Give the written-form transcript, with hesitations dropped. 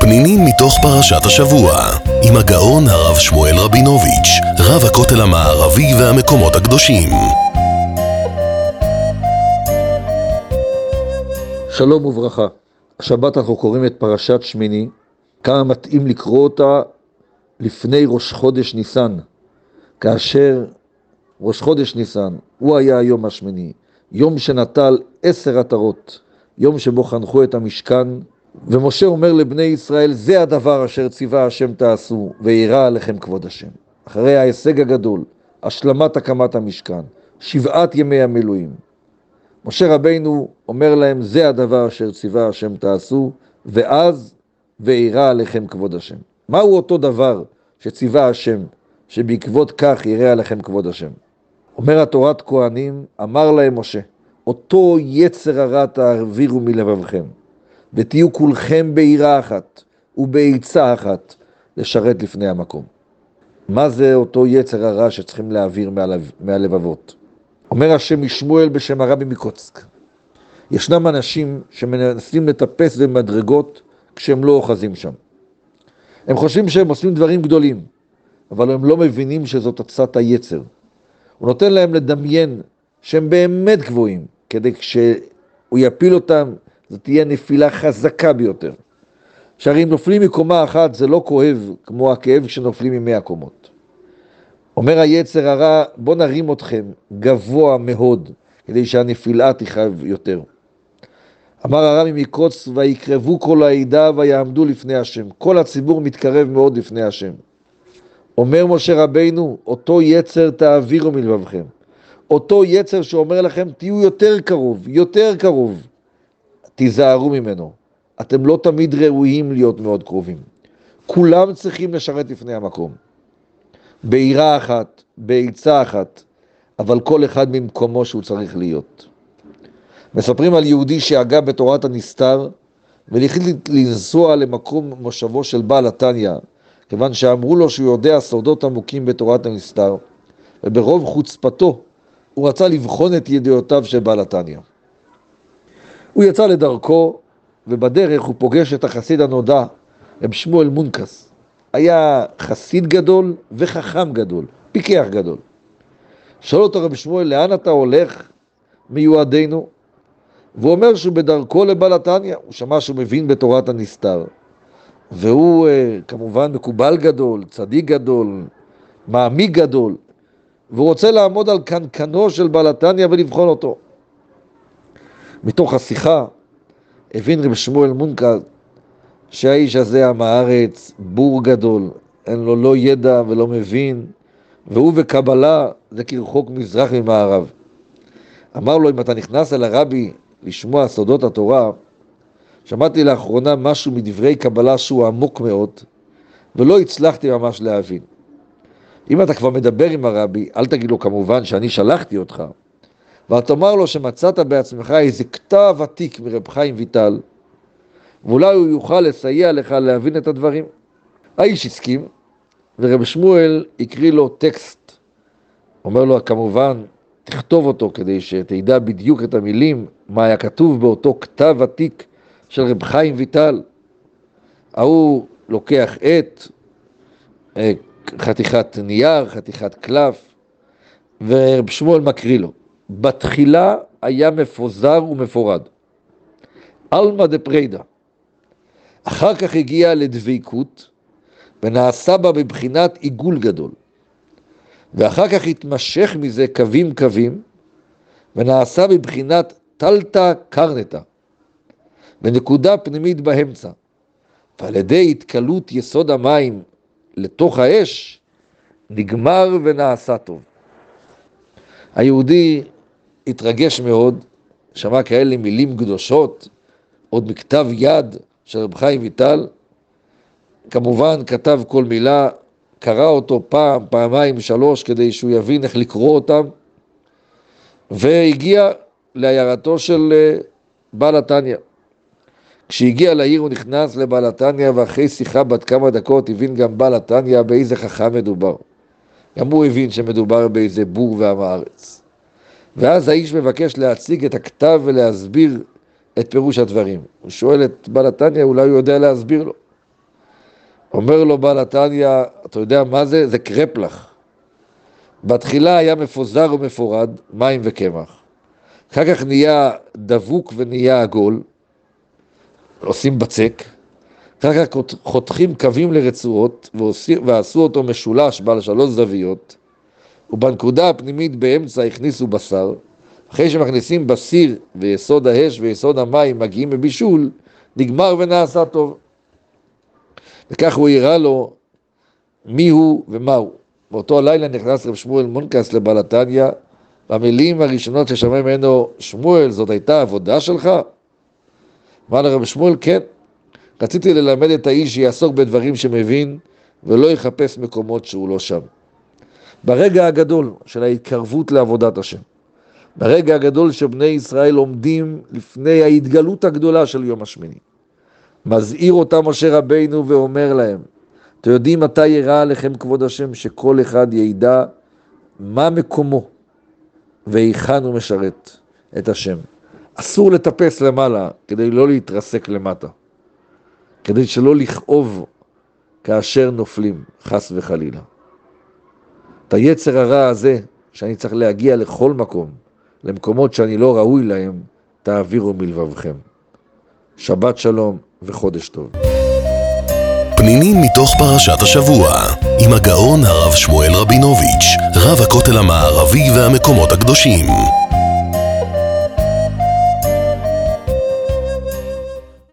פנינים מתוך פרשת השבוע, עם הגאון הרב שמואל רבינוביץ', רב הכותל המערבי והמקומות הקדושים. שלום וברכה. השבת אנחנו קוראים את פרשת שמיני. כמה מתאים לקרוא אותה לפני ראש חודש ניסן, כאשר ראש חודש ניסן הוא היה היום השמיני, יום שנטל 10 עטרות, יום שבו חנכו את המשכן, ומשה אומר לבני ישראל, זה הדבר אשר ציווה השם תעשו, וירא עליכם כבוד השם. אחרי ההישג הגדול, השלמת הקמת המשכן, 7 ימי המילואים, משה רבינו אומר להם, זה הדבר אשר ציווה השם תעשו, ואז וירא עליכם כבוד השם. מהו אותו דבר שציווה השם, שבעקבות כך ירא עליכם כבוד השם? אומר התורת כהנים, אמר להם משה, אותו יצר הרע תעבירו מלבבכם, ותהיו כולכם ביראה אחת ובעצה אחת לשרת לפני המקום. מה זה אותו יצר הרע שצריכים להעביר מהלבבות? אומר השם משמואל בשם הרבי מקוצק, ישנם אנשים שמנסים לטפס במדרגות כשהם לא אוחזים שם. הם חושבים שהם עושים דברים גדולים, אבל הם לא מבינים שזאת עצת היצר. הוא נותן להם לדמיין שהם באמת גבוהים, כדי כשהוא יפיל אותם, זאת תהיה נפילה חזקה ביותר. שהרי אם נופלים מקומה אחת זה לא כואב כמו הכאב כשנופלים מ100 קומות. אומר היצר הרע, בוא נרים אתכם גבוה מאוד, כדי שהנפילה תכאב יותר. אמר הרבי מקוץ, ויקרבו כל העדה ויעמדו לפני השם. כל הציבור מתקרב מאוד לפני השם. אומר משה רבינו, אותו יצר תעבירו מלבבכם. אותו יצר שאומר לכם, תהיו יותר קרוב, יותר קרוב. תיזהרו ממנו. אתם לא תמיד ראויים להיות מאוד קרובים. כולם צריכים לשרת לפני המקום. ביראה אחת, בעצה אחת, אבל כל אחד ממקומו שהוא צריך להיות. מספרים על יהודי שהגה בתורת הנסתר, והחליט לנסוע למקום מושבו של בעל התניא, כיוון שאמרו לו שהוא יודע סודות עמוקים בתורת הנסתר, וברוב חוצפתו הוא רצה לבחון את ידיעותיו של בעל התניא. הוא יצא לדרכו, ובדרך הוא פוגש את החסיד הנודע, רב שמואל מונקס. היה חסיד גדול וחכם גדול, פיקח גדול. שואל אותו רב שמואל, לאן אתה הולך מיועדנו? והוא אומר שהוא בדרכו לבעל התניא, הוא שמע שהוא מבין בתורת הנסתר. והוא כמובן מקובל גדול, צדיק גדול, מעמיק גדול, והוא רוצה לעמוד על קנקנו של בעל התניא ולבחון אותו. מתוך השיחה הבין רב שמואל מונקס שהאיש הזה עם הארץ בור גדול, אין לו לא ידע ולא מבין, והוא וקבלה זה כרחוק מזרח ממערב. אמר לו, אם אתה נכנס אל הרבי לשמוע סודות התורה, שמעתי לאחרונה משהו מדברי קבלה שהוא עמוק מאוד, ולא הצלחתי ממש להבין. אם אתה כבר מדבר עם הרבי, אל תגיד לו כמובן שאני שלחתי אותך, ואתה אומר לו שמצאת בעצמך איזה כתב עתיק מרב חיים ויטל, ואולי הוא יוכל לסייע לך להבין את הדברים. האיש הסכים, ורב שמואל הקריא לו טקסט. אומר לו כמובן, תכתוב אותו כדי שתדע בדיוק את המילים, מה היה כתוב באותו כתב עתיק של רב חיים ויטל. הוא לוקח חתיכת נייר, חתיכת קלף, ורב שמואל מקריא לו. בתחילה היה מפוזר ומפורד. אלמה דפרידה. אחר כך הגיע לדביקות, ונעשה בה בבחינת עיגול גדול. ואחר כך התמשך מזה קווים, ונעשה בבחינת תלתה קרנתה, ונקודה פנימית באמצע. ועל ידי התקלות יסוד המים לתוך האש, נגמר ונעשה טוב. היהודי התרגש מאוד, שמע כאלה מילים קדושות, עוד מכתב יד של רב חיים ויטל, כמובן כתב כל מילה, קרא אותו פעם, פעמיים, 3, כדי שהוא יבין איך לקרוא אותם, והגיע לעיירתו של בעל התניא. כשהגיע לעיר הוא נכנס לבעל התניא, ואחרי שיחה בת כמה דקות הבין גם בעל התניא באיזה חכם מדובר. גם הוא הבין שמדובר באיזה בור ועם הארץ. ואז האיש מבקש להציג את הכתב ולהסביר את פירוש הדברים. הוא שואל את בעל התניא, אולי הוא יודע להסביר לו. אומר לו בעל התניא, אתה יודע מה זה? זה קרפלח. בתחילה היה מפוזר ומפורד, מים וקמח. אחר כך נהיה דבוק ונהיה עגול, עושים בצק. אחר כך חותכים קווים לרצועות ועשו אותו משולש בעל 3 זוויות, ובנקודה הפנימית באמצע הכניסו בשר. אחרי שמכניסים בסיר ויסוד האש ויסוד המים מגיעים בבישול, נגמר ונעשה טוב. וכך הוא הראה לו מי הוא ומה הוא. באותו הלילה נכנס רב שמואל מונקס לבעל התניא, והמילים הראשונות ששמע ממנו, שמואל, זאת הייתה עבודה שלך? אמר לרב שמואל, כן. רציתי ללמד את האיש שיעסוק בדברים שמבין, ולא יחפש מקומות שהוא לא שם. ברגע הגדול של ההתקרבות לעבודת השם, ברגע הגדול שבני ישראל עומדים לפני ההתגלות הגדולה של יום השמיני, מזהיר אותם משה רבינו ואומר להם, אתם יודעים מתי יראה עליכם כבוד השם, שכל אחד ידע מה מקומו והיכן הוא משרת את השם. אסור לטפס למעלה כדי לא להתרסק למטה, כדי שלא לכאוב כאשר נופלים, חס וחלילה. את היצר הרע הזה, שאני צריך להגיע לכל מקום, למקומות שאני לא ראוי להם, תעבירו מלבבכם. שבת שלום וחודש טוב. פנינים מתוך פרשת השבוע, עם הגאון הרב שמואל רבינוביץ', רב הכותל המערבי והמקומות הקדושים.